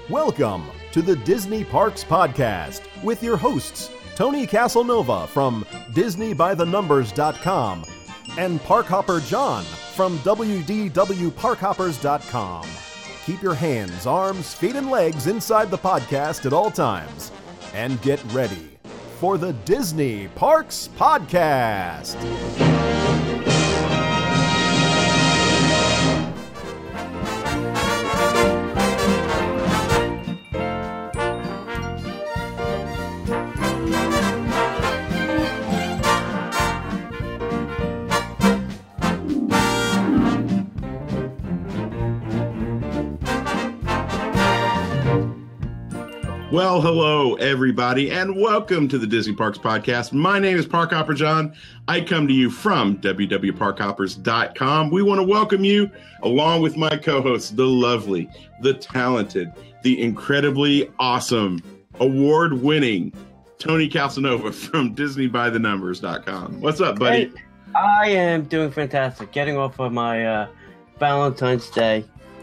Welcome to the Disney Parks Podcast with your hosts, Tony Casanova from DisneyByTheNumbers.com and Parkhopper John from WDWParkhoppers.com. Keep your hands, arms, feet, and legs inside the podcast at all times. And get ready for the Disney Parks Podcast. Well, hello, everybody, and welcome to the Disney Parks Podcast. My name is Parkhopper John. I come to you from www.parkhoppers.com. We want to welcome you, along with my co-hosts, the lovely, the talented, the incredibly awesome, award-winning Tony Casanova from DisneyByTheNumbers.com. What's up, buddy? Hey, I am doing fantastic. Getting off of my Valentine's Day.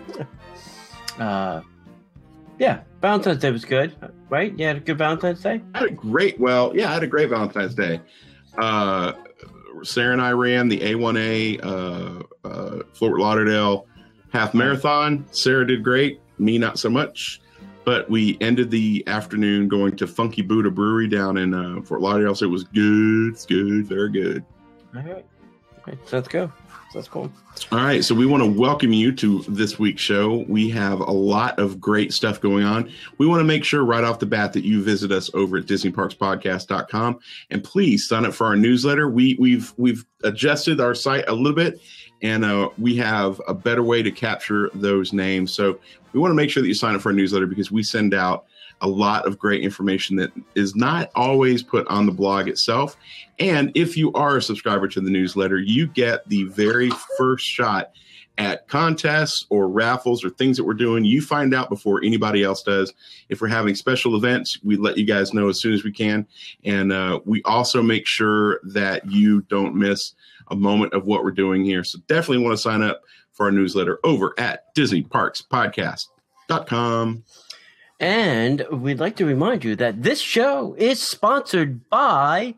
Yeah, Valentine's Day was good, right? You had a good Valentine's Day? I had a great Valentine's Day. Sarah and I ran the A1A Fort Lauderdale half marathon. Sarah did great, me not so much. But we ended the afternoon going to Funky Buddha Brewery down in Fort Lauderdale, so it was good. It's good, very good. All right. Okay, so let's go. That's cool. All right, so we want to welcome you to this week's show. We have a lot of great stuff going on. We want to make sure right off the bat that you visit us over at DisneyParksPodcast.com, and please sign up for our newsletter. We've adjusted our site a little bit, and we have a better way to capture those names. So we want to make sure that you sign up for our newsletter because we send out a lot of great information that is not always put on the blog itself. And if you are a subscriber to the newsletter, you get the very first shot at contests or raffles or things that we're doing. You find out before anybody else does. If we're having special events, we let you guys know as soon as we can. And we also make sure that you don't miss a moment of what we're doing here. So definitely want to sign up for our newsletter over at DisneyParksPodcast.com. And we'd like to remind you that this show is sponsored by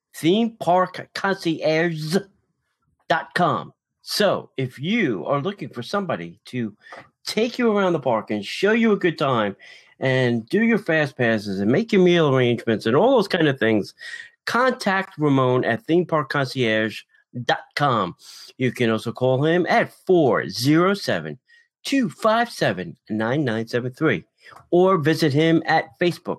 ThemeParkConcierge.com. So if you are looking for somebody to take you around the park and show you a good time and do your fast passes and make your meal arrangements and all those kind of things, contact Ramon at ThemeParkConcierge.com. You can also call him at 407-257-9973. Or visit him at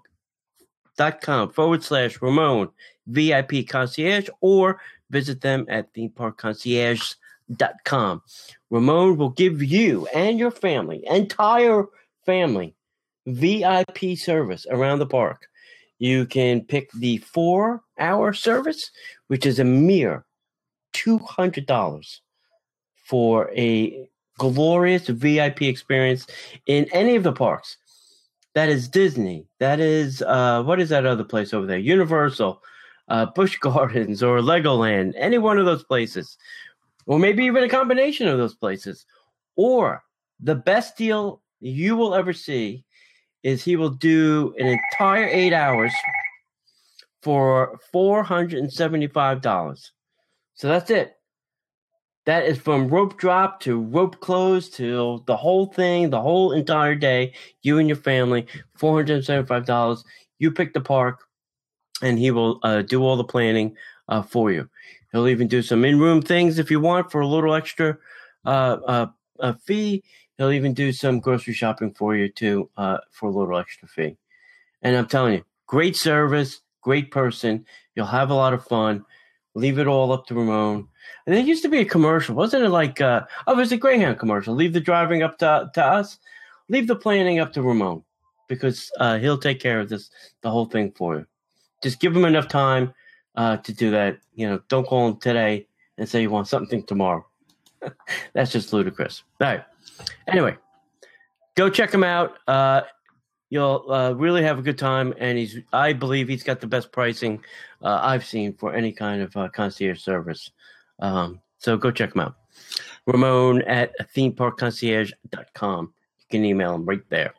Facebook.com/Ramon VIP Concierge, or visit them at ThemeParkConcierge.com. Ramon will give you and your family, entire family, VIP service around the park. You can pick the 4-hour service, which is a mere $200 for a glorious VIP experience in any of the parks. That is Disney. That is, what is that other place over there? Universal, Busch Gardens, or Legoland. Any one of those places. Or maybe even a combination of those places. Or the best deal you will ever see is he will do an entire 8 hours for $475. So that's it. That is from rope drop to rope close to the whole thing, the whole entire day. You and your family, $475. You pick the park, and he will do all the planning for you. He'll even do some in-room things if you want for a little extra fee. He'll even do some grocery shopping for you, too, for a little extra fee. And I'm telling you, great service, great person. You'll have a lot of fun. Leave it all up to Ramon. And there used to be a commercial, wasn't it? Like, it was a Greyhound commercial. Leave the driving up to us. Leave the planning up to Ramon, because he'll take care of the whole thing for you. Just give him enough time to do that. You know, don't call him today and say you want something tomorrow. That's just ludicrous. All right. Anyway, go check him out. You'll really have a good time, and I believe he's got the best pricing I've seen for any kind of concierge service. So go check him out. Ramon at themeparkconcierge.com. You can email him right there.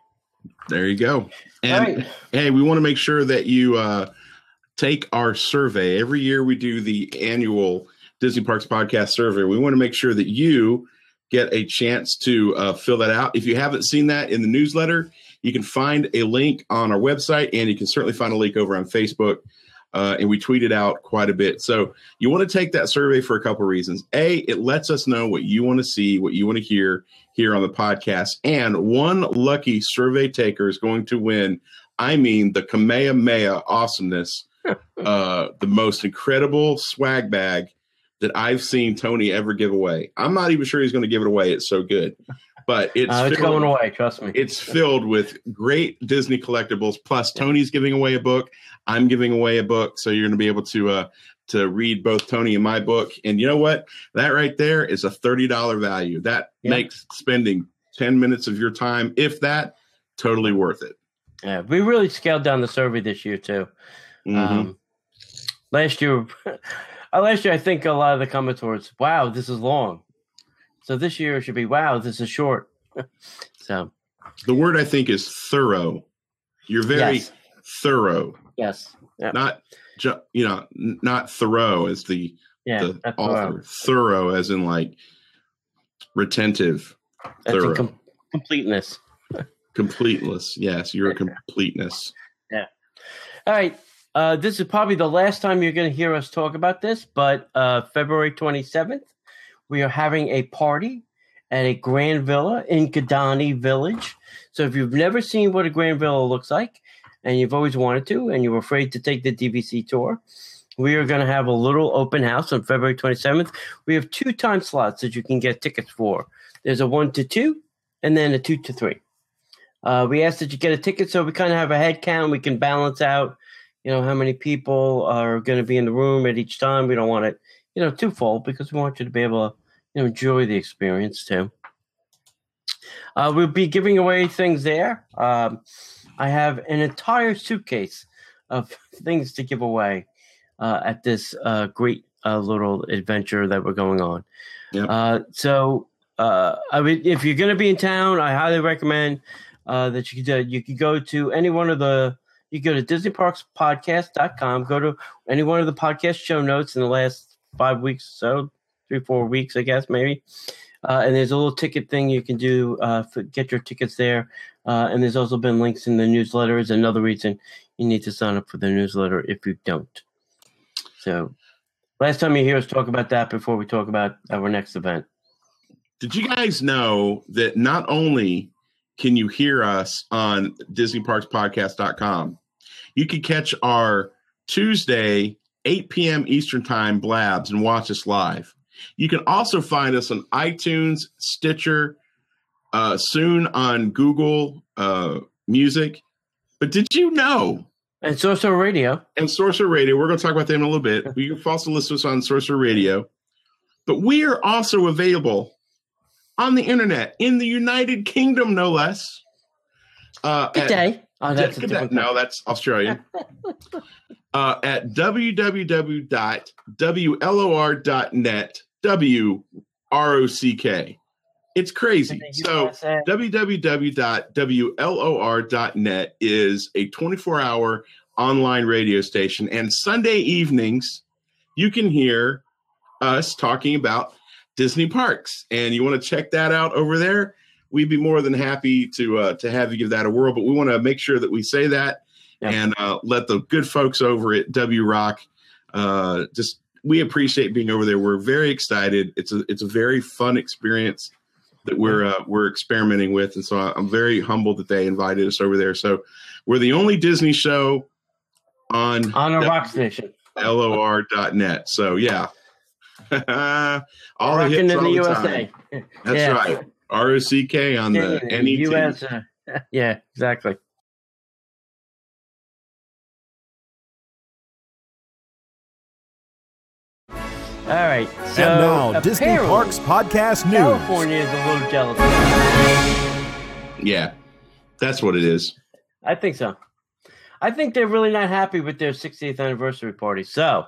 There you go. And hey, we want to make sure that you take our survey. Every year we do the annual Disney Parks Podcast survey. We want to make sure that you get a chance to fill that out. If you haven't seen that in the newsletter, you can find a link on our website, and you can certainly find a link over on Facebook. And we tweet it out quite a bit. So you want to take that survey for a couple of reasons. A, it lets us know what you want to see, what you want to hear here on the podcast. And one lucky survey taker is going to win, the Kamehameha awesomeness, the most incredible swag bag that I've seen Tony ever give away. I'm not even sure he's going to give it away. It's so good. But it's going away, trust me. It's filled with great Disney collectibles. Plus, Tony's giving away a book. I'm giving away a book. So you're going to be able to read both Tony and my book. And you know what? That right there is a $30 value. That makes spending 10 minutes of your time, if that, totally worth it. Yeah, we really scaled down the survey this year, too. Mm-hmm. Last year, I think a lot of the comments were, wow, this is long. So this year it should be, wow, this is short. So the word I think is thorough. You're very thorough. Yes. Yep. Not thorough as the author. Thorough as in like retentive. That's thorough. Completeness. Completeness. Yes, you're a completeness. Yeah. All right. This is probably the last time you're going to hear us talk about this, but February 27th, we are having a party at a Grand Villa in Kidani Village. So if you've never seen what a Grand Villa looks like, and you've always wanted to, and you're afraid to take the DVC tour, we are going to have a little open house on February 27th. We have 2 time slots that you can get tickets for. There's a 1 to 2, and then a 2 to 3. We ask that you get a ticket so we kind of have a head count. We can balance out, how many people are going to be in the room at each time. We don't want it, too full, because we want you to be able to, enjoy the experience too. We'll be giving away things there. I have an entire suitcase of things to give away at this great little adventure that we're going on. Yep. If you're going to be in town, I highly recommend that you could go to any one of the. You go to DisneyParksPodcast.com. Go to any one of the podcast show notes in the last 5 weeks, so 3-4 weeks, I guess, maybe. And there's a little ticket thing you can do, get your tickets there. And there's also been links in the newsletter. Is another reason you need to sign up for the newsletter if you don't. So last time you hear us talk about that before we talk about our next event. Did you guys know that not only can you hear us on DisneyParksPodcast.com, you can catch our Tuesday, 8 p.m. Eastern Time blabs and watch us live. You can also find us on iTunes, Stitcher, soon on Google Music. But did you know? And Sorcerer Radio. And Sorcerer Radio. We're going to talk about them in a little bit. You can also listen to us on Sorcerer Radio. But we are also available on the internet in the United Kingdom, no less. Good day. Oh, that's no, that's Australian. At www.wlor.net, WROCK. It's crazy. So www.wlor.net is a 24-hour online radio station. And Sunday evenings, you can hear us talking about Disney parks. And you want to check that out over there? We'd be more than happy to have you give that a whirl. But we want to make sure that we say that and let the good folks over at WROC we appreciate being over there. We're very excited. It's a very fun experience that we're experimenting with. And so I'm very humbled that they invited us over there. So we're the only Disney show on a rock station. LOR.net. So yeah. all Rocking the hits in all the the USA. Time. That's right. ROCK on the NET. US, yeah, exactly. All right. So and now, Disney Parks Podcast News. California is a little jealous. Yeah, that's what it is. I think so. I think they're really not happy with their 60th anniversary party. So,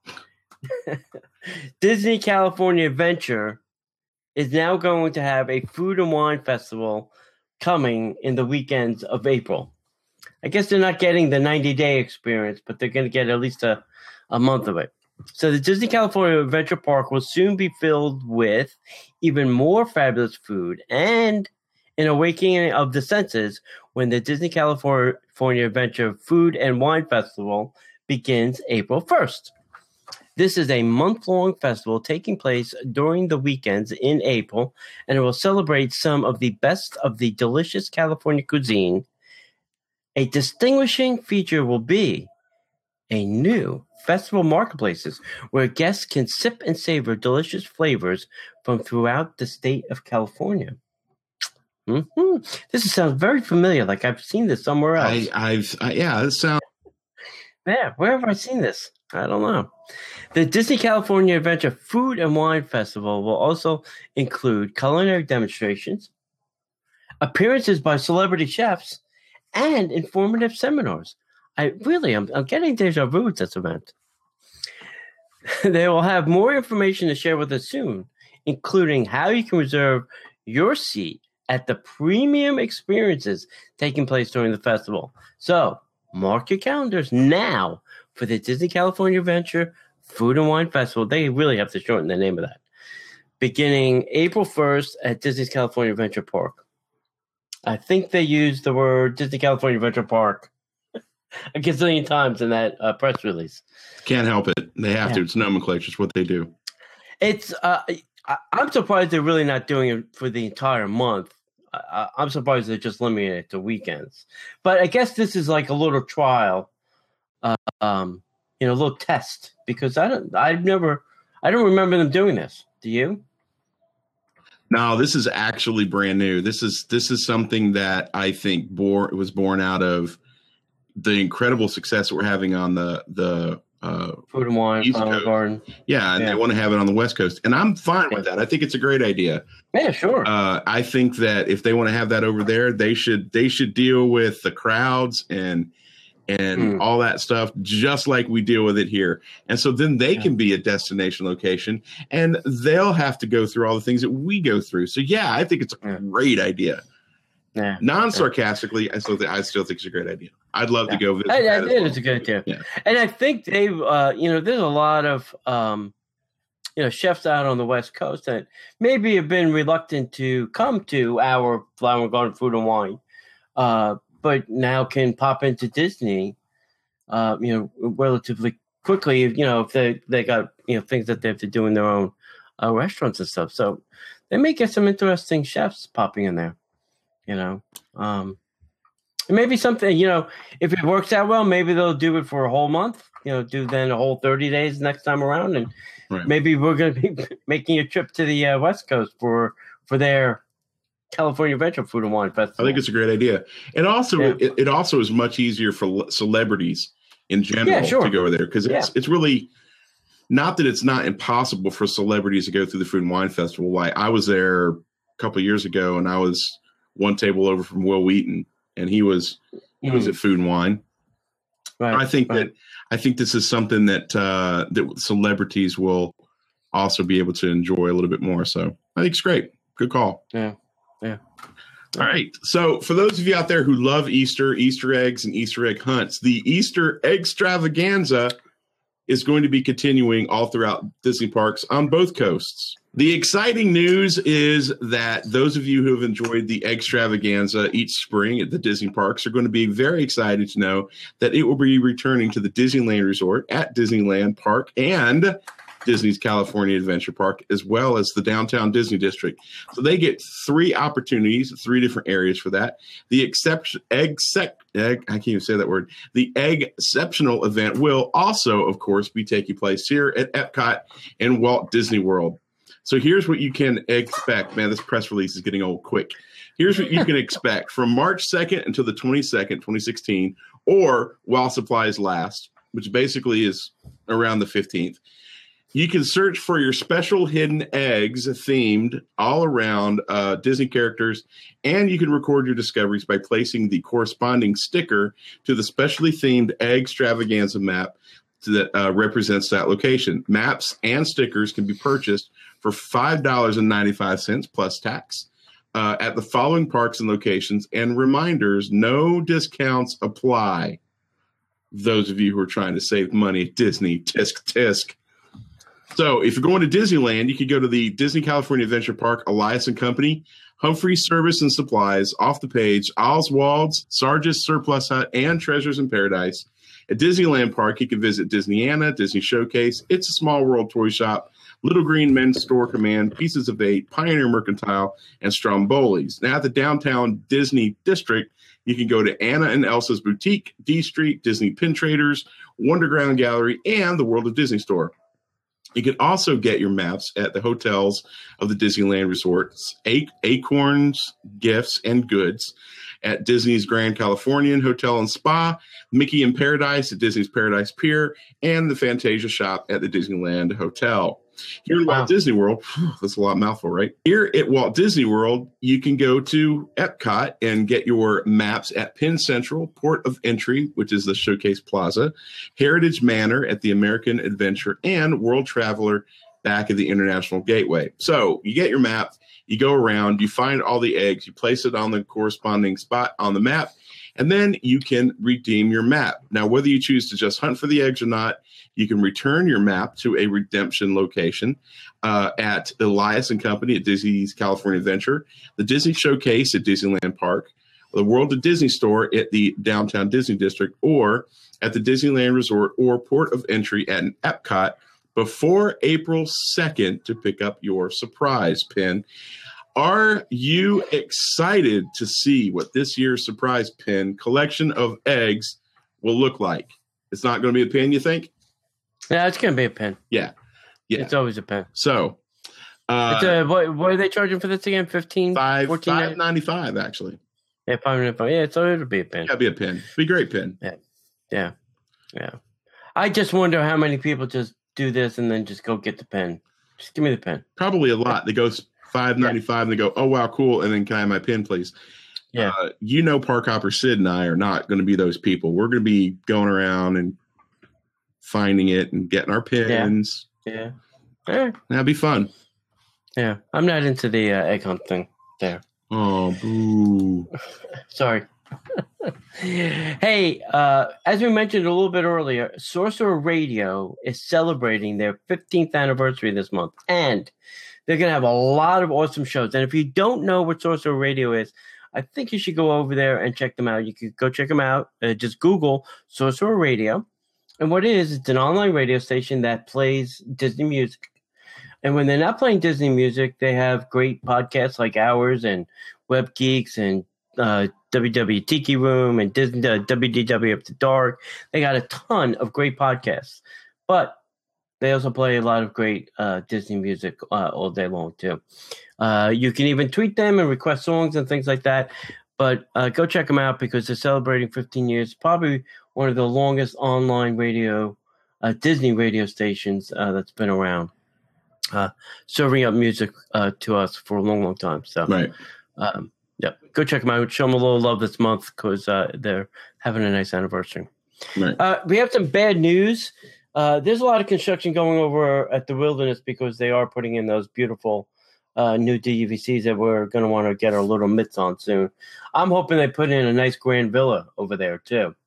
Disney California Adventure is now going to have a food and wine festival coming in the weekends of April. I guess they're not getting the 90-day experience, but they're going to get at least a month of it. So the Disney California Adventure Park will soon be filled with even more fabulous food and an awakening of the senses when the Disney California Adventure Food and Wine Festival begins April 1st. This is a month-long festival taking place during the weekends in April, and it will celebrate some of the best of the delicious California cuisine. A distinguishing feature will be a new festival marketplaces where guests can sip and savor delicious flavors from throughout the state of California. Mm-hmm. This sounds very familiar, like I've seen this somewhere else. This sounds... Yeah, where have I seen this? I don't know. The Disney California Adventure Food and Wine Festival will also include culinary demonstrations, appearances by celebrity chefs, and informative seminars. I'm getting deja vu at this event. They will have more information to share with us soon, including how you can reserve your seat at the premium experiences taking place during the festival. So, mark your calendars now for the Disney California Adventure Food and Wine Festival. They really have to shorten the name of that. Beginning April 1st at Disney's California Adventure Park. I think they used the word Disney California Adventure Park a gazillion times in that press release. Can't help it. They have to. It's nomenclature. It's what they do. It's I'm surprised they're really not doing it for the entire month. I'm surprised they're just limiting it to weekends. But I guess this is like a little trial, a little test, because I don't remember them doing this. Do you? No, this is actually brand new. This is something that I think was born out of the incredible success that we're having on the Food and Wine, Final Garden. Yeah, and they want to have it on the West Coast. And I'm fine with that. I think it's a great idea. Yeah, sure. I think that if they want to have that over there, they should deal with the crowds and all that stuff just like we deal with it here. And so then they can be a destination location, and they'll have to go through all the things that we go through. So, yeah, I think it's a great idea. Yeah. Non-sarcastically, I still think it's a great idea. I'd love to go visit. It's a good idea. Yeah. And I think they've, there's a lot of, chefs out on the West Coast that maybe have been reluctant to come to our Flower Garden Food and Wine, but now can pop into Disney, relatively quickly, if they got, things that they have to do in their own restaurants and stuff. So they may get some interesting chefs popping in there. Maybe something, if it works out well, maybe they'll do it for a whole month, do then a whole 30 days next time around. And maybe we're going to be making a trip to the West Coast for their California Adventure Food and Wine Festival. I think it's a great idea. And also, it also is much easier for celebrities in general to go there, because it's really not that it's not impossible for celebrities to go through the Food and Wine Festival. Like, I was there a couple of years ago, and I was one table over from Will Wheaton, and he was at Food and Wine. Right. I think this is something that that celebrities will also be able to enjoy a little bit more. So I think it's great. Good call. Yeah. All right. So for those of you out there who love Easter eggs, and Easter egg hunts, the Easter Extravaganza is going to be continuing all throughout Disney parks on both coasts. The exciting news is that those of you who have enjoyed the Extravaganza each spring at the Disney parks are going to be very excited to know that it will be returning to the Disneyland Resort at Disneyland Park and Disney's California Adventure Park, as well as the Downtown Disney District. So they get 3 opportunities, 3 different areas for that. The Exceptional event will also, of course, be taking place here at Epcot and Walt Disney World. So here's what you can expect. Man, this press release is getting old quick. Here's what you can expect from March 2nd until the 22nd, 2016, or while supplies last, which basically is around the 15th. You can search for your special hidden eggs themed all around Disney characters, and you can record your discoveries by placing the corresponding sticker to the specially themed Egg Extravaganza map that represents that location. Maps and stickers can be purchased for $5.95 plus tax. at the following parks and locations. And reminders, no discounts apply. Those of you who are trying to save money at Disney, tisk. So if you're going to Disneyland, you could go to the Disney California Adventure Park, Elias and Company, Humphrey Service and Supplies, Off the Page, Oswald's, Sarge's Surplus Hut, and Treasures in Paradise. At Disneyland Park, you can visit Disneyana, Disney Showcase, It's a Small World Toy Shop, Little Green Men's Store Command, Pieces of Eight, Pioneer Mercantile, and Stromboli's. Now at the downtown Disney District, you can go to Anna and Elsa's Boutique, D Street, Disney Pin Traders, Wonderground Gallery, and the World of Disney Store. You can also get your maps at the hotels of the Disneyland resorts, Acorns, Gifts, and Goods at Disney's Grand Californian Hotel and Spa, Mickey in Paradise at Disney's Paradise Pier, and the Fantasia Shop at the Disneyland Hotel. Here in Walt Disney World, that's a lot of mouthful, right? Here at Walt Disney World, you can go to Epcot and get your maps at Penn Central, Port of Entry, which is the Showcase Plaza, Heritage Manor at the American Adventure, and World Traveler back at the International Gateway. So you get your map, you go around, you find all the eggs, you place it on the corresponding spot on the map, and then you can redeem your map. Now, whether you choose to just hunt for the eggs or not, you can return your map to a redemption location at Elias and Company at Disney's California Adventure, the Disney Showcase at Disneyland Park, the World of Disney Store at the Downtown Disney District, or at the Disneyland Resort or Port of Entry at Epcot before April 2nd to pick up your surprise pin. Are you excited to see what this year's surprise pin collection of eggs will look like? It's not going to be a pin, you think? Yeah, it's going to be a pin. Yeah. It's always a pin. So, what are they charging for this again? $5.95 actually. Yeah, $5.95. Yeah, so it'll be a pin. Yeah, it'll be a pin. It'll be a great pin. Yeah. I just wonder how many people just do this and then just go get the pin. Just give me the pin. Probably a lot. They go $5.95 and they go, oh wow, cool, and then can I have my pin, please? Yeah. Park Hopper Sid and I are not going to be those people. We're going to be going around and finding it and getting our pins. Yeah. That'd be fun. Yeah. I'm not into the egg hunt thing there. Oh, boo. Sorry. Hey, as we mentioned a little bit earlier, Sorcerer Radio is celebrating their 15th anniversary this month, and they're going to have a lot of awesome shows. And if you don't know what Sorcerer Radio is, I think you should go over there and check them out. You could go check them out. Just Google Sorcerer Radio. And what it is, it's an online radio station that plays Disney music. And when they're not playing Disney music, they have great podcasts like ours and Web Geeks and WW Tiki Room and Disney WDW Up to Dark. They got a ton of great podcasts. But they also play a lot of great Disney music all day long, too. You can even tweet them and request songs and things like that. But go check them out because they're celebrating 15 years. Probably one of the longest online radio, Disney radio stations that's been around. Serving up music to us for a long, long time. So, right. Go check them out. Show them a little love this month because they're having a nice anniversary. Right. We have some bad news. There's a lot of construction going over at the Wilderness because they are putting in those beautiful new DVCs that we're going to want to get our little mitts on soon. I'm hoping they put in a nice grand villa over there too,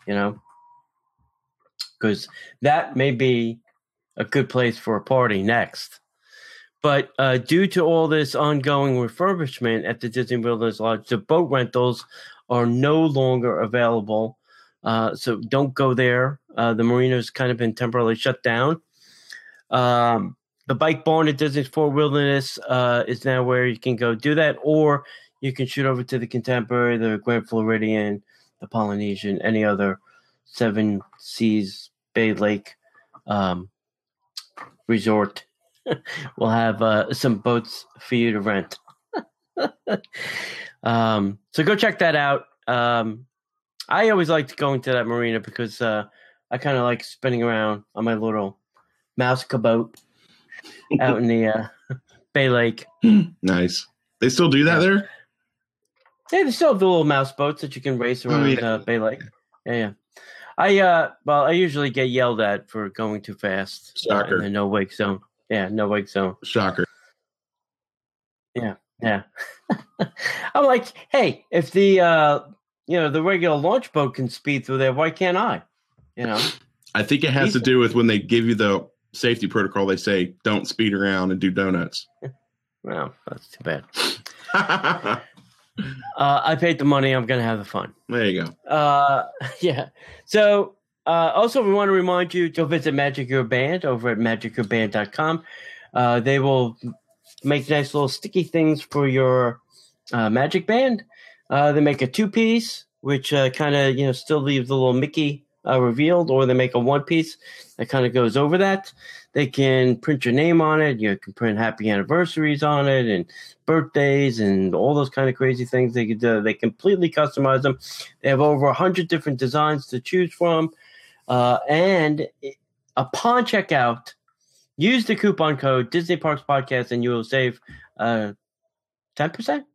because that may be a good place for a party next. But due to all this ongoing refurbishment at the Disney Wilderness Lodge, the boat rentals are no longer available. So don't go there. The marina's kind of been temporarily shut down. The bike barn at Disney's Fort Wilderness is now where you can go do that, or you can shoot over to the Contemporary, the Grand Floridian, the Polynesian, any other Seven Seas Bay Lake resort. We'll have some boats for you to rent. So go check that out. I always liked going to that marina because I kind of like spinning around on my little mouse boat out in the Bay Lake. Nice. They still do that there? Yeah, they still have the little mouse boats that you can race around Bay Lake. Yeah. I usually get yelled at for going too fast. Shocker. In the no wake zone. Yeah, no wake zone. Shocker. Yeah. Yeah. I'm like, hey, if the the regular launch boat can speed through there, why can't I? I think it has to do with when they give you the safety protocol, they say don't speed around and do donuts. Well, that's too bad. I paid the money. I'm going to have the fun. There you go. Yeah. So also, we want to remind you to visit Magic Your Band over at magicyourband.com. They will make nice little sticky things for your Magic Band. They make a 2-piece, which kind of still leaves the little Mickey revealed, or they make a 1-piece that kind of goes over that. They can print your name on it. You can print happy anniversaries on it and birthdays and all those kind of crazy things they could do. They completely customize them. They have over 100 different designs to choose from. And upon checkout, use the coupon code Disney Parks Podcast and you will save 10%? 10%?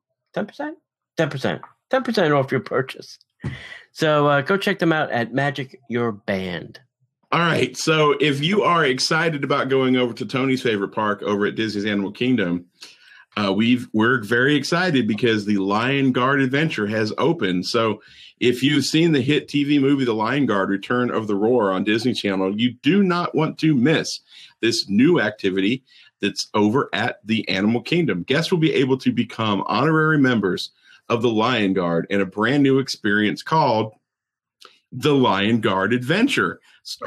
10% off your purchase. So go check them out at Magic Your Band. All right. So if you are excited about going over to Tony's favorite park over at Disney's Animal Kingdom, we're very excited because the Lion Guard Adventure has opened. So if you've seen the hit TV movie The Lion Guard: Return of the Roar on Disney Channel, you do not want to miss this new activity that's over at the Animal Kingdom. Guests will be able to become honorary members of the Lion Guard in a brand new experience called the Lion Guard Adventure.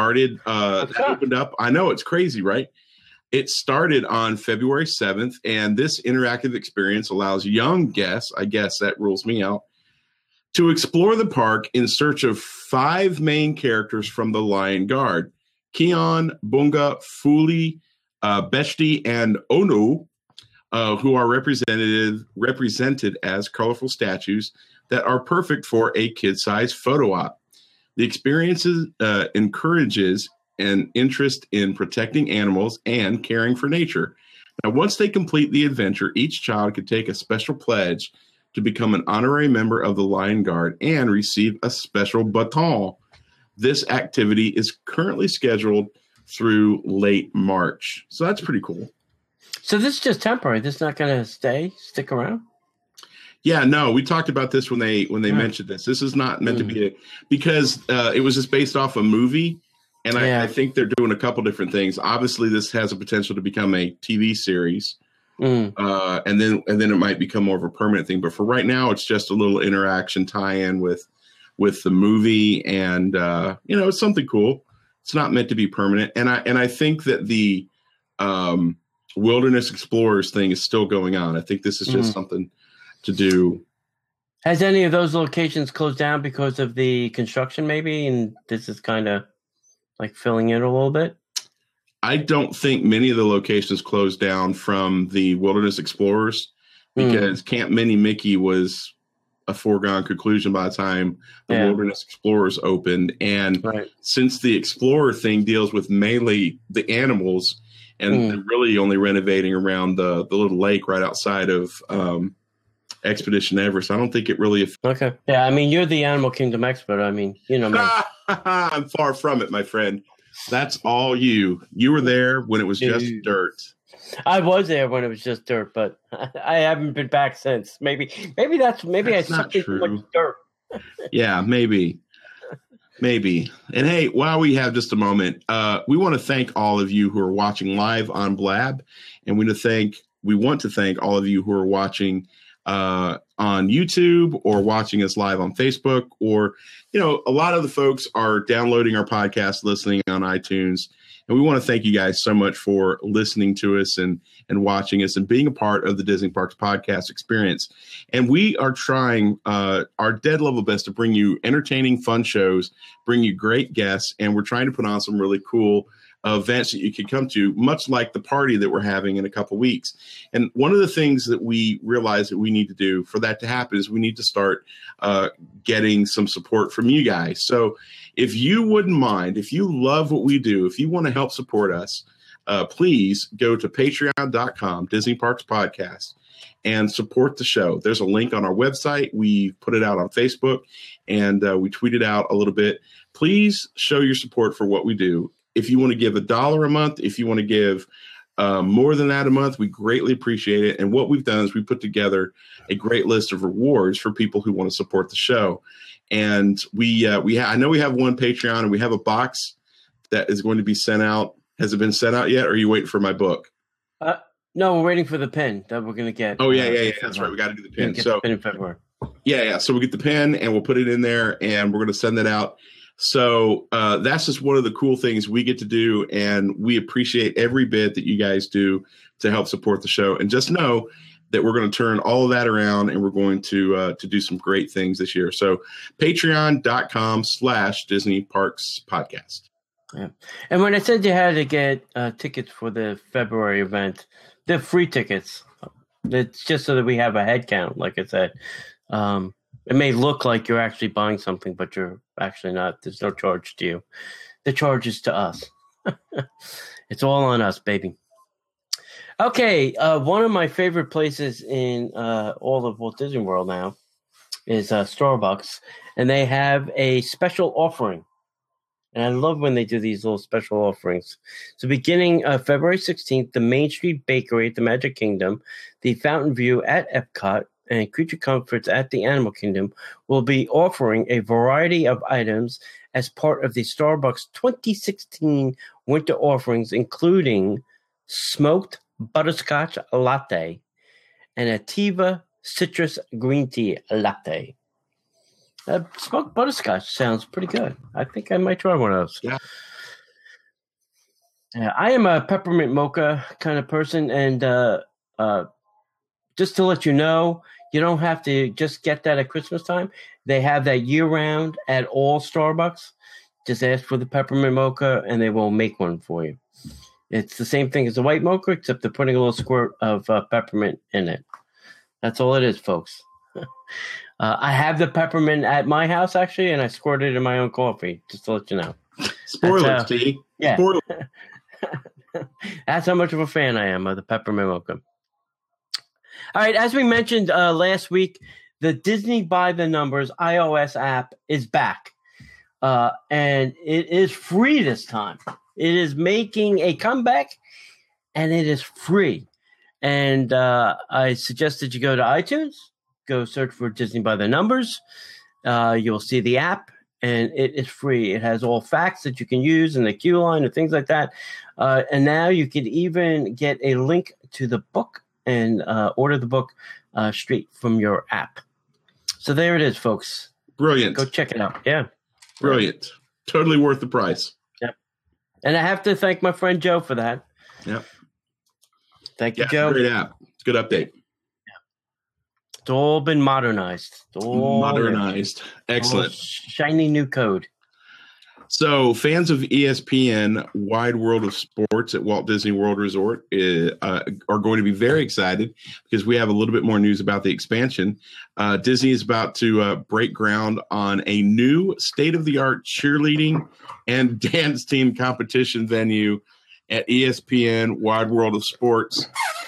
Opened up. I know, it's crazy, right? It started on February 7th, and this interactive experience allows young guests, I guess that rules me out, to explore the park in search of 5 main characters from the Lion Guard: Kion, Bunga, Fuli, Beshti, and Onu, who are represented as colorful statues that are perfect for a kid-sized photo op. The experience encourages an interest in protecting animals and caring for nature. Now, once they complete the adventure, each child could take a special pledge to become an honorary member of the Lion Guard and receive a special baton. This activity is currently scheduled through late March. So that's pretty cool. So this is just temporary. This is not going to stick around? Yeah, no, we talked about this when they mentioned this. This is not meant to be because it was just based off a movie, and I think they're doing a couple different things. Obviously, this has a potential to become a TV series, and then it might become more of a permanent thing. But for right now, it's just a little interaction tie-in with the movie, and it's something cool. It's not meant to be permanent, and I think that the Wilderness Explorers thing is still going on. I think this is just something to do. Has any of those locations closed down because of the construction maybe, and this is kind of like filling in a little bit? I don't think many of the locations closed down from the Wilderness Explorers because Camp Mini Mickey was a foregone conclusion by the time the Wilderness Explorers opened. And since the Explorer thing deals with mainly the animals and they're really only renovating around the little lake right outside of Expedition Everest, I don't think it really Okay. Yeah, I mean, you're the Animal Kingdom expert. I mean, me. I'm far from it, my friend. That's all you. You were there when it was just dirt. I was there when it was just dirt, but I haven't been back since. Maybe that's I sucked in too much dirt. Yeah, maybe. And hey, while we have just a moment, we want to thank all of you who are watching live on Blab, and we want to thank all of you who are watching on YouTube or watching us live on Facebook, or a lot of the folks are downloading our podcast, listening on iTunes, and we want to thank you guys so much for listening to us and watching us and being a part of the Disney Parks podcast experience. And we are trying our dead level best to bring you entertaining, fun shows, bring you great guests, and we're trying to put on some really cool events that you can come to, much like the party that we're having in a couple weeks. And one of the things that we realize that we need to do for that to happen is we need to start getting some support from you guys. So if you wouldn't mind, if you love what we do, if you want to help support us, please go to patreon.com, Disney Parks Podcast, and support the show. There's a link on our website. We put it out on Facebook, and we tweeted out a little bit. Please show your support for what we do. If you want to give $1 a month, if you want to give more than that a month, we greatly appreciate it. And what we've done is we put together a great list of rewards for people who want to support the show. And I know we have one Patreon, and we have a box that is going to be sent out. Has it been sent out yet, or are you waiting for my book? No, we're waiting for the pin that we're going to get. Oh, yeah. That's right. We got to do the pin. So, the pin in February. Yeah. So we get the pin, and we'll put it in there, and we're going to send that out. So that's just one of the cool things we get to do, and we appreciate every bit that you guys do to help support the show. And just know that we're going to turn all of that around, and we're going to do some great things this year. So patreon.com/Disney Parks Podcast. Yeah. And when I said you had to get tickets for the February event, they're free tickets. It's just so that we have a head count, like I said. It may look like you're actually buying something, but you're actually not. There's no charge to you. The charge is to us. It's all on us, baby. Okay, one of my favorite places in all of Walt Disney World now is Starbucks, and they have a special offering. And I love when they do these little special offerings. So beginning February 16th, the Main Street Bakery at the Magic Kingdom, the Fountain View at Epcot, and Creature Comforts at the Animal Kingdom will be offering a variety of items as part of the Starbucks 2016 winter offerings, including smoked butterscotch latte and a Tiva citrus green tea latte. Smoked butterscotch sounds pretty good. I think I might try one of those. Yeah. I am a peppermint mocha kind of person, and just to let you know, you don't have to just get that at Christmas time. They have that year-round at all Starbucks. Just ask for the peppermint mocha, and they will make one for you. It's the same thing as a white mocha, except they're putting a little squirt of peppermint in it. That's all it is, folks. I have the peppermint at my house, actually, and I squirt it in my own coffee, just to let you know. Spoilers, T. Yeah. Spoilers. That's how much of a fan I am of the peppermint mocha. All right, as we mentioned last week, the Disney by the Numbers iOS app is back, and it is free this time. It is making a comeback, and it is free. And I suggested you go to iTunes, go search for Disney by the Numbers. You'll see the app, and it is free. It has all facts that you can use in the queue line and things like that. And now you can even get a link to the book and order the book straight from your app. So there it is, folks. Brilliant. Go check it out. Yeah. Brilliant. Totally worth the price. Yep. And I have to thank my friend Joe for that. Yep. Thank you, Joe. Great app. It's a good update. It's all been modernized. Modernized. Excellent. Shiny new code. So fans of ESPN Wide World of Sports at Walt Disney World Resort are going to be very excited because we have a little bit more news about the expansion. Disney is about to break ground on a new state-of-the-art cheerleading and dance team competition venue at ESPN Wide World of Sports.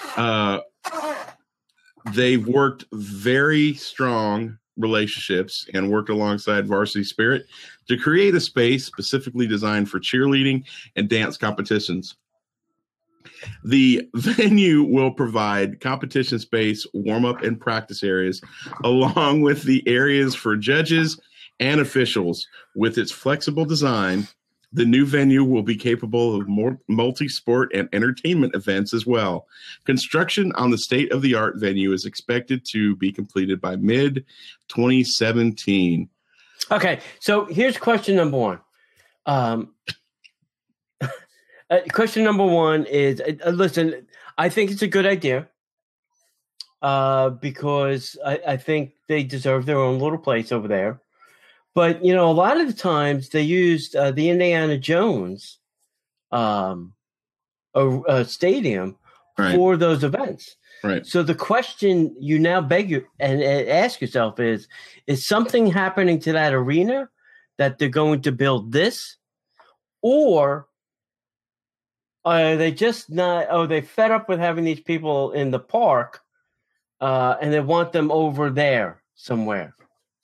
They've worked very strong relationships and worked alongside Varsity Spirit to create a space specifically designed for cheerleading and dance competitions. The venue will provide competition space, warm-up, and practice areas, along with the areas for judges and officials. With its flexible design, the new venue will be capable of more multi-sport and entertainment events as well. Construction on the state-of-the-art venue is expected to be completed by mid-2017. Okay, so here's question number one. Question number one is, listen, I think it's a good idea because I think they deserve their own little place over there. But, you know, a lot of the times they used the Indiana Jones stadium for those events. Right. So the question you now beg and ask yourself is something happening to that arena that they're going to build this? Or are they just not – are they fed up with having these people in the park and they want them over there somewhere?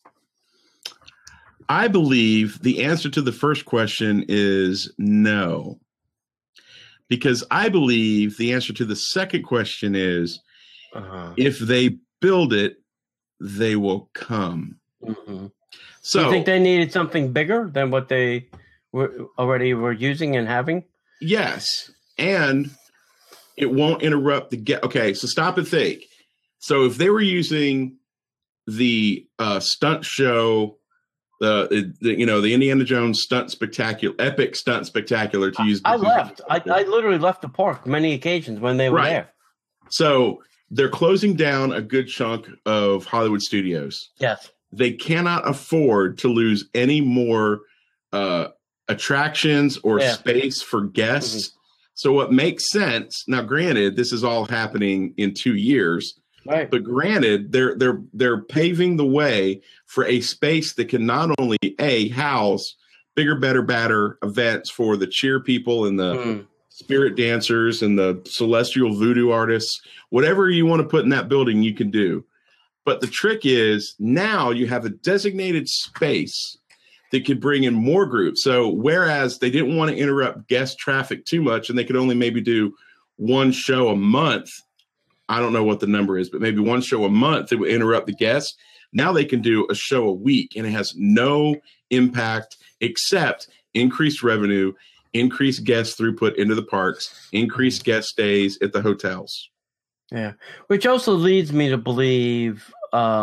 I believe the answer to the first question is no, because I believe the answer to the second question is if they build it, they will come. Mm-hmm. So do you think they needed something bigger than what they were using and having? Yes. And it won't interrupt the okay, so stop and think. So if they were using the stunt show, the Indiana Jones stunt spectacular, epic stunt spectacular to use. I literally left the park many occasions when they were there. So they're closing down a good chunk of Hollywood studios. Yes. They cannot afford to lose any more attractions or space for guests. Mm-hmm. So what makes sense now, granted, this is all happening in 2 years, right? But granted, they're paving the way for a space that can not only house bigger, better, badder events for the cheer people and the spirit dancers and the celestial voodoo artists, whatever you want to put in that building, you can do. But the trick is now you have a designated space that could bring in more groups. So whereas they didn't want to interrupt guest traffic too much and they could only maybe do one show a month, I don't know what the number is, but maybe one show a month that would interrupt the guests. Now they can do a show a week and it has no impact except increased revenue, increased guest throughput into the parks, increased guest stays at the hotels. Yeah, which also leads me to believe,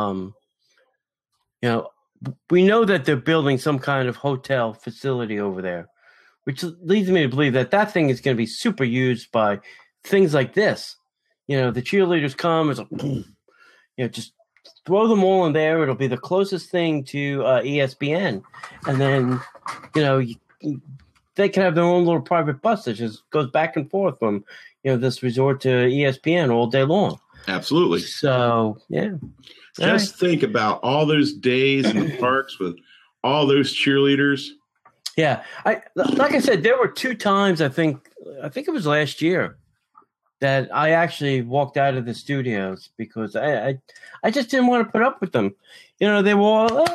we know that they're building some kind of hotel facility over there, which leads me to believe that thing is going to be super used by things like this. The cheerleaders come, it's like, just throw them all in there. It'll be the closest thing to ESPN. And then, they can have their own little private bus that just goes back and forth from, this resort to ESPN all day long. Absolutely. So, yeah. Just think about all those days in the parks with all those cheerleaders. Yeah. Like I said, there were 2 times, I think it was last year, that I actually walked out of the studios because I just didn't want to put up with them. They were all,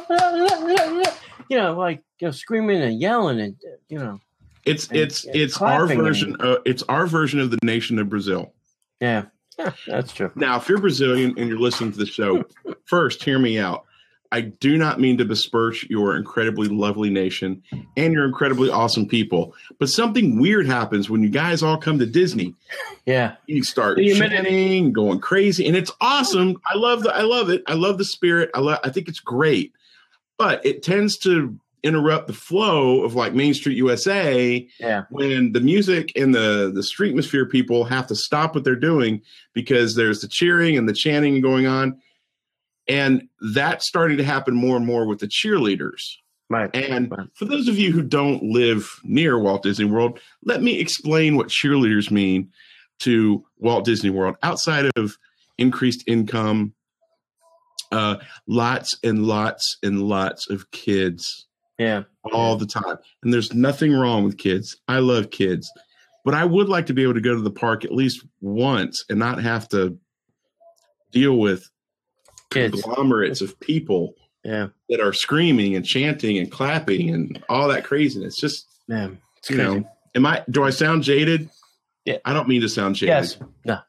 screaming and yelling and, It's our version. It's our version of the nation of Brazil. Yeah, that's true. Now, if you're Brazilian and you're listening to the show, first, hear me out. I do not mean to besmirch your incredibly lovely nation and your incredibly awesome people, but something weird happens when you guys all come to Disney. Yeah, you start chanting, going crazy, and it's awesome. I love it. I love the spirit. I think it's great, but it tends to interrupt the flow of like Main Street USA when the music and the streetmosphere people have to stop what they're doing because there's the cheering and the chanting going on. And that's starting to happen more and more with the cheerleaders. Right. And for those of you who don't live near Walt Disney World, let me explain what cheerleaders mean to Walt Disney World outside of increased income, lots and lots and lots of kids. Yeah. All the time. And there's nothing wrong with kids. I love kids. But I would like to be able to go to the park at least once and not have to deal with conglomerates of people that are screaming and chanting and clapping and all that craziness. Just, it's crazy. Do I sound jaded? Yeah. I don't mean to sound jaded. Yes.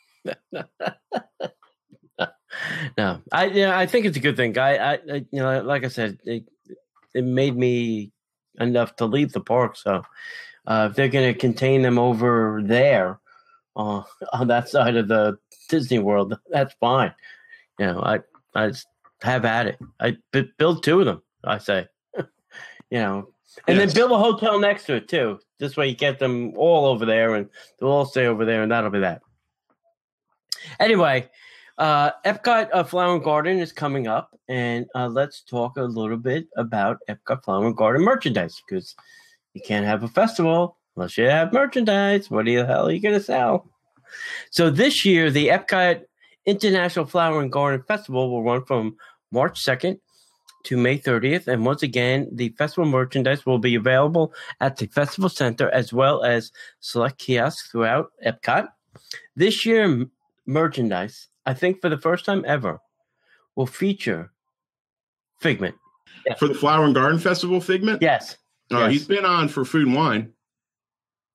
No. I think it's a good thing. I like I said, it made me enough to leave the park. So if they're going to contain them over there on that side of the Disney World, that's fine. I just have at it. I build 2 of them, I say. And then build a hotel next to it too. This way you get them all over there and they'll all stay over there and that'll be that. Anyway, Epcot Flower and Garden is coming up, and let's talk a little bit about Epcot Flower and Garden merchandise, because you can't have a festival unless you have merchandise. What the hell are you going to sell? So this year, the Epcot International Flower and Garden Festival will run from March 2nd to May 30th, and once again, the festival merchandise will be available at the Festival Center as well as select kiosks throughout Epcot. This year, merchandise, I think for the first time ever, will feature Figment. Yes. For the Flower and Garden Festival, Figment? Yes. He's been on for Food and Wine.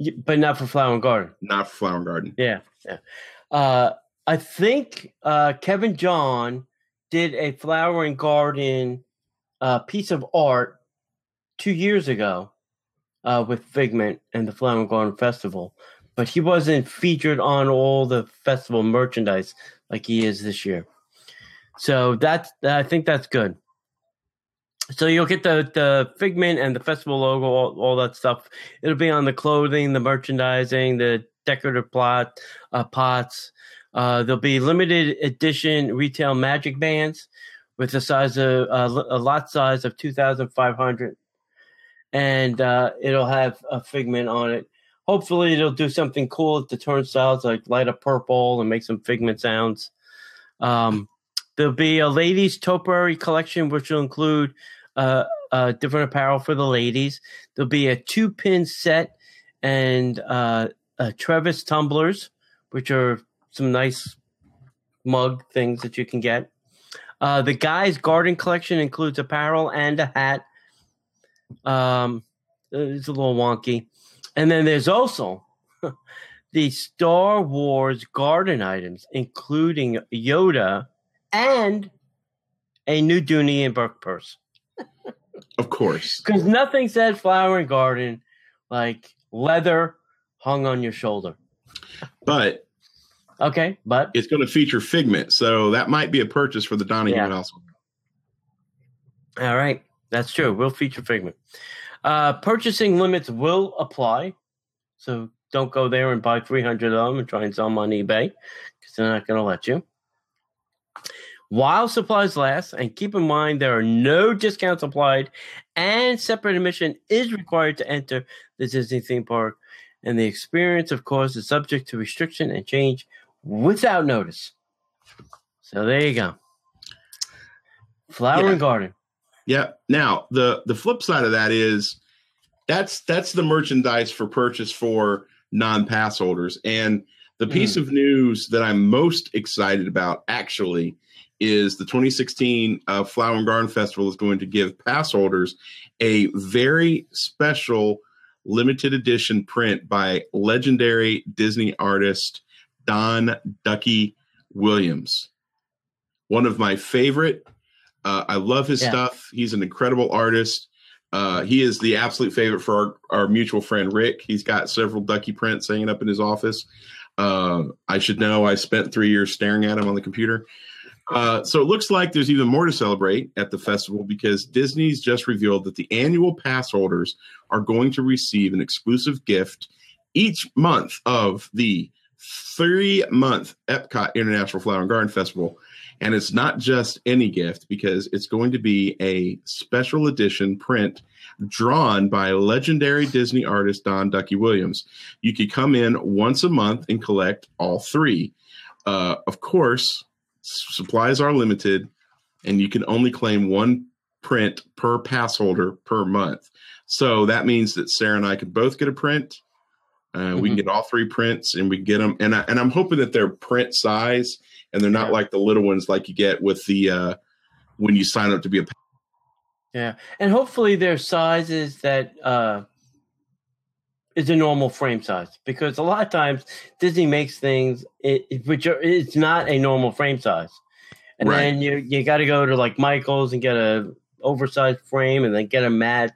But not for Flower and Garden. Not for Flower and Garden. Yeah. I think Kevin John did a Flower and Garden piece of art 2 years ago with Figment and the Flower and Garden Festival, but he wasn't featured on all the festival merchandise like he is this year. So I think that's good. So you'll get the Figment and the festival logo, all that stuff. It'll be on the clothing, the merchandising, the decorative pots. There'll be limited edition retail magic bands with a lot size of 2,500, and it'll have a Figment on it. Hopefully, it'll do something cool at the turnstiles, like light up purple and make some Figment sounds. There'll be a ladies' topiary collection, which will include different apparel for the ladies. There'll be a 2-pin set and Trevis tumblers, which are some nice mug things that you can get. The guys' garden collection includes apparel and a hat. It's a little wonky. And then there's also the Star Wars garden items, including Yoda and a new Dooney and Burke purse. Of course. Because nothing says Flower and Garden like leather hung on your shoulder. But it's going to feature Figment, so that might be a purchase for the Donahue household. All right. That's true. We'll feature Figment. Purchasing limits will apply, so don't go there and buy 300 of them and try and sell them on eBay because they're not going to let you. While supplies last, and keep in mind there are no discounts applied, and separate admission is required to enter the Disney theme park, and the experience, of course, is subject to restriction and change without notice. So there you go. Flower and Garden. Yeah. Now, the flip side of that is that's the merchandise for purchase for non-pass holders. And the piece of news that I'm most excited about, actually, is the 2016 Flower and Garden Festival is going to give pass holders a very special limited edition print by legendary Disney artist Don Ducky Williams. One of my favorite. I love his stuff. He's an incredible artist. He is the absolute favorite for our mutual friend, Rick. He's got several Ducky prints hanging up in his office. I should know. I spent 3 years staring at him on the computer. So it looks like there's even more to celebrate at the festival because Disney's just revealed that the annual pass holders are going to receive an exclusive gift each month of the 3-month Epcot International Flower and Garden Festival. And it's not just any gift because it's going to be a special edition print drawn by legendary Disney artist Don Ducky Williams. You could come in once a month and collect all 3. Of course, supplies are limited, and you can only claim 1 print per pass holder per month. So that means that Sarah and I could both get a print. We can get all 3 prints, and we can get them. And I'm hoping that they're print size, and they're not like the little ones like you get with the when you sign up to be a. Yeah, and hopefully they're sizes that is a normal frame size, because a lot of times Disney makes things it's not a normal frame size, and then you got to go to like Michael's and get a oversized frame, and then get a matte.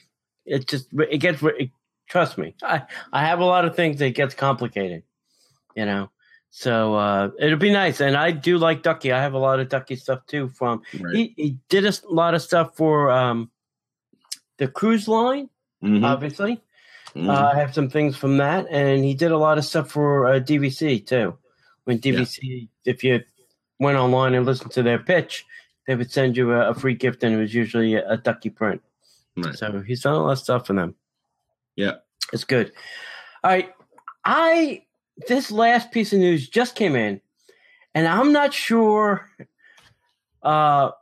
It gets. Trust me, I have a lot of things that gets complicated, you know. So it'll be nice, and I do like Ducky. I have a lot of Ducky stuff too. He did a lot of stuff for the cruise line, obviously. I have some things from that, and he did a lot of stuff for DVC too. When DVC, if you went online and listened to their pitch, they would send you a free gift, and it was usually a Ducky print. Right. So he's done a lot of stuff for them. Yeah, it's good. All right, this last piece of news just came in, and I'm not sure. I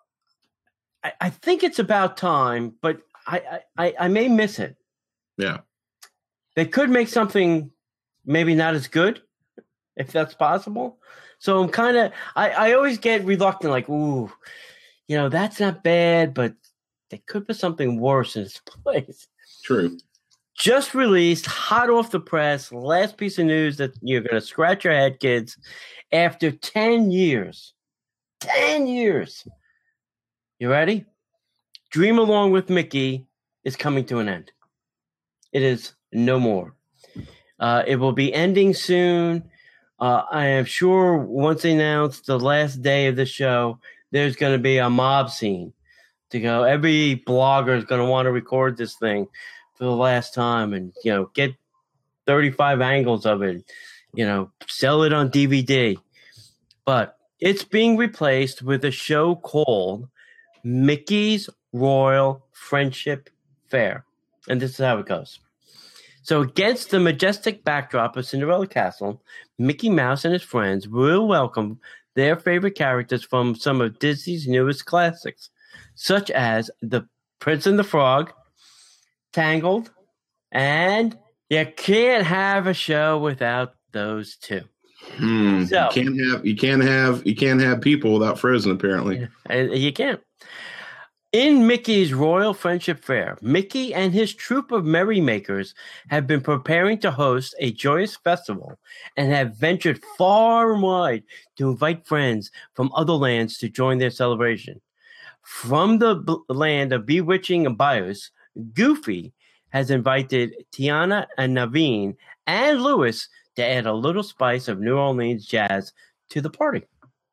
think it's about time, but I may miss it. Yeah. They could make something maybe not as good, if that's possible. So I'm kind of, I always get reluctant, like, ooh, you know, that's not bad, but they could put something worse in its place. True. just released, hot off the press, last piece of news that you're going to scratch your head, kids. After 10 years, 10 years, you ready? Dream Along with Mickey is coming to an end. It is no more. It will be ending soon. I am sure once they announce the last day of the show, there's going to be a mob scene to go. Every blogger is going to want to record this thing for the last time and, get 35 angles of it, sell it on DVD. But it's being replaced with a show called Mickey's Royal Friendship Fair. And this is how it goes. So against the majestic backdrop of Cinderella Castle, Mickey Mouse and his friends will welcome their favorite characters from some of Disney's newest classics, such as The Prince and the Frog, Tangled, and you can't have a show without those two. So, you can't have people without Frozen, apparently. You can't. In Mickey's Royal Friendship Fair, Mickey and his troupe of merrymakers have been preparing to host a joyous festival and have ventured far and wide to invite friends from other lands to join their celebration. From the land of bewitching Bios, Goofy has invited Tiana and Naveen and Louis to add a little spice of New Orleans jazz to the party.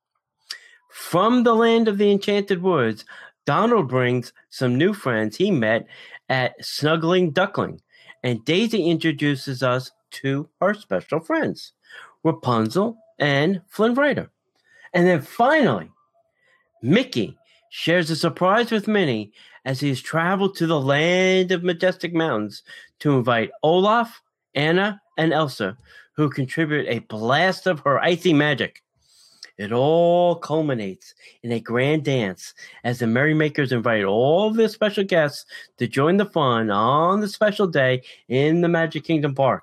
From the land of the Enchanted Woods, Donald brings some new friends he met at Snuggling Duckling, and Daisy introduces us to her special friends, Rapunzel and Flynn Rider. And then finally, Mickey shares a surprise with Minnie as he has traveled to the land of majestic mountains to invite Olaf, Anna, and Elsa, who contribute a blast of her icy magic. It all culminates in a grand dance as the merrymakers invite all of their special guests to join the fun on the special day in the Magic Kingdom Park.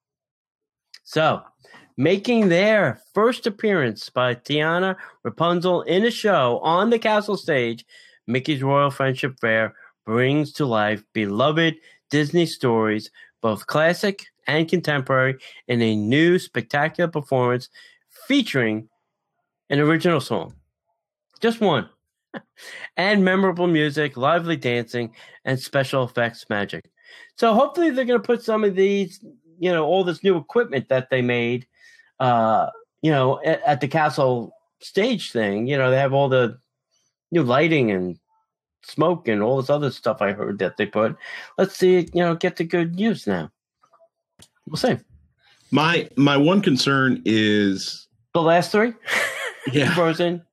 So, making their first appearance by Tiana, Rapunzel in a show on the castle stage, Mickey's Royal Friendship Fair brings to life beloved Disney stories, both classic and contemporary, in a new spectacular performance featuring an original song, just one, and memorable music, lively dancing, and special effects magic. So hopefully they're going to put some of these, all this new equipment that they made, at the castle stage thing. They have all the new lighting and smoke and all this other stuff I heard that they put. Let's see, get to good use now. We'll see. My one concern is the last three. Yeah. Frozen.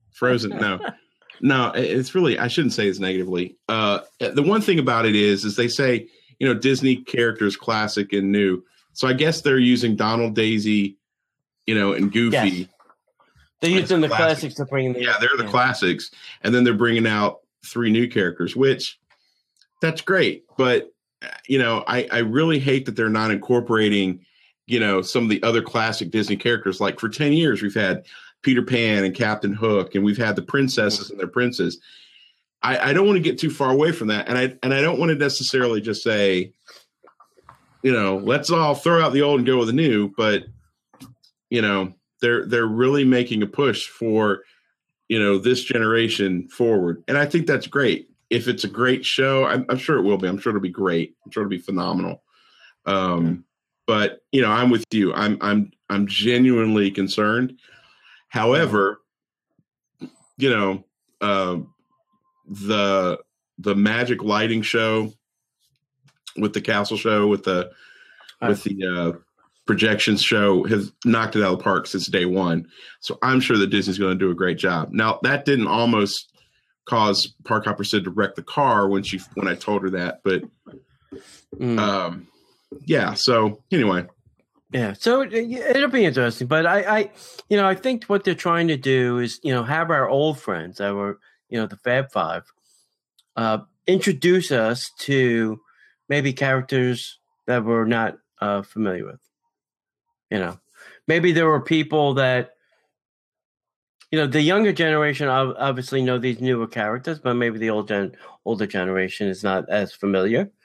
No, it's really, I shouldn't say this negatively. The one thing about it is they say, Disney characters, classic and new. So I guess they're using Donald, Daisy, and Goofy. Yes. They're using the classics to bring in. Yeah, they're the classics. And then they're bringing out 3 new characters, which that's great. But, I really hate that they're not incorporating, some of the other classic Disney characters. Like for 10 years, we've had Peter Pan and Captain Hook, and we've had the princesses and their princes. I don't want to get too far away from that. And I don't want to necessarily just say, let's all throw out the old and go with the new, but they're really making a push for, this generation forward. And I think that's great. If it's a great show, I'm sure it will be. I'm sure it'll be great. I'm sure it'll be phenomenal. But I'm with you. I'm genuinely concerned. However, the magic lighting show with the castle show with the projections show has knocked it out of the park since day one. So I'm sure that Disney's going to do a great job. Now that didn't almost cause Park Hopper Sid to wreck the car when I told her that, but yeah. So anyway. Yeah, so it'll be interesting, but I think what they're trying to do is, have our old friends that were, the Fab Five, introduce us to maybe characters that we're not familiar with. Maybe there were people that, the younger generation obviously know these newer characters, but maybe the older generation is not as familiar.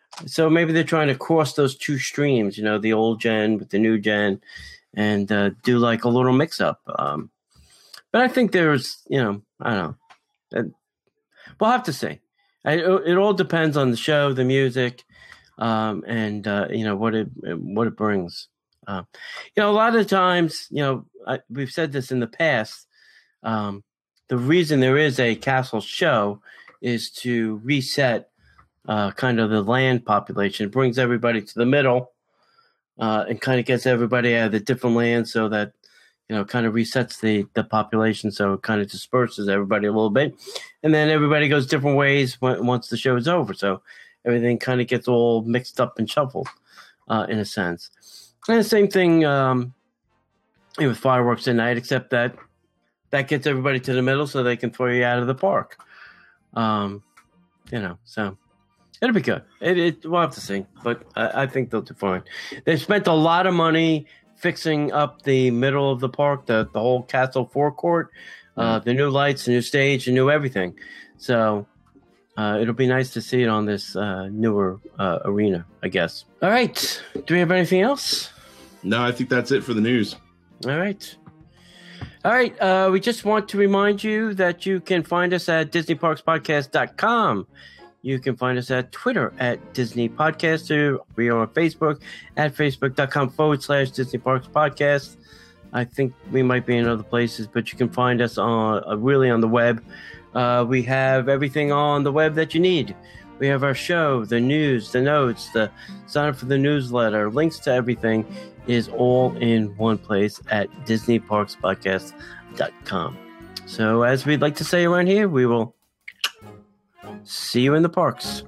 So maybe they're trying to cross those two streams, the old gen with the new gen, and do like a little mix-up. But I think there's, I don't know. We'll have to see. It all depends on the show, the music, and what it brings. A lot of times, we've said this in the past. The reason there is a Castle show is to reset kind of the land population. It brings everybody to the middle and kind of gets everybody out of the different lands, so that kind of resets the population, so it kind of disperses everybody a little bit, and then everybody goes different ways once the show is over. So everything kind of gets all mixed up and shuffled in a sense. And the same thing with fireworks at night, except that gets everybody to the middle, so they can throw you out of the park. So it'll be good. We'll have to see, but I think they'll do fine. They've spent a lot of money fixing up the middle of the park, the whole Castle forecourt, the new lights, the new stage, the new everything. So it'll be nice to see it on this newer arena, I guess. All right. Do we have anything else? No, I think that's it for the news. All right. We just want to remind you that you can find us at DisneyParksPodcast.com. You can find us at Twitter at Disney Podcaster. We are on Facebook at Facebook.com/Disney Parks Podcast. I think we might be in other places, but you can find us on really on the web. We have everything on the web that you need. We have our show, the news, the notes, the sign up for the newsletter, links to everything is all in one place at DisneyParksPodcast.com. So as we'd like to say around here, we will see you in the parks.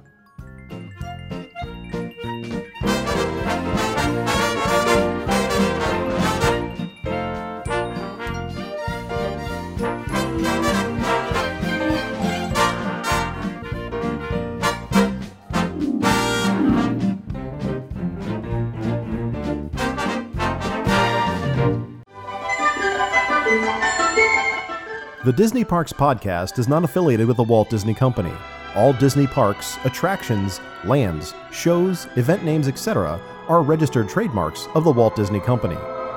The Disney Parks Podcast is not affiliated with the Walt Disney Company. All Disney parks, attractions, lands, shows, event names, etc. are registered trademarks of the Walt Disney Company.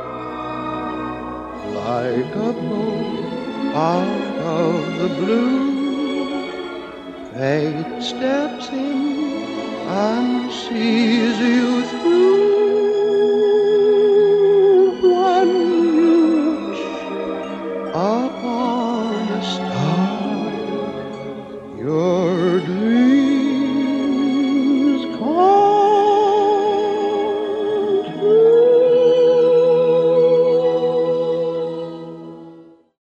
Like a boat out of the blue, fate steps in and sees you through.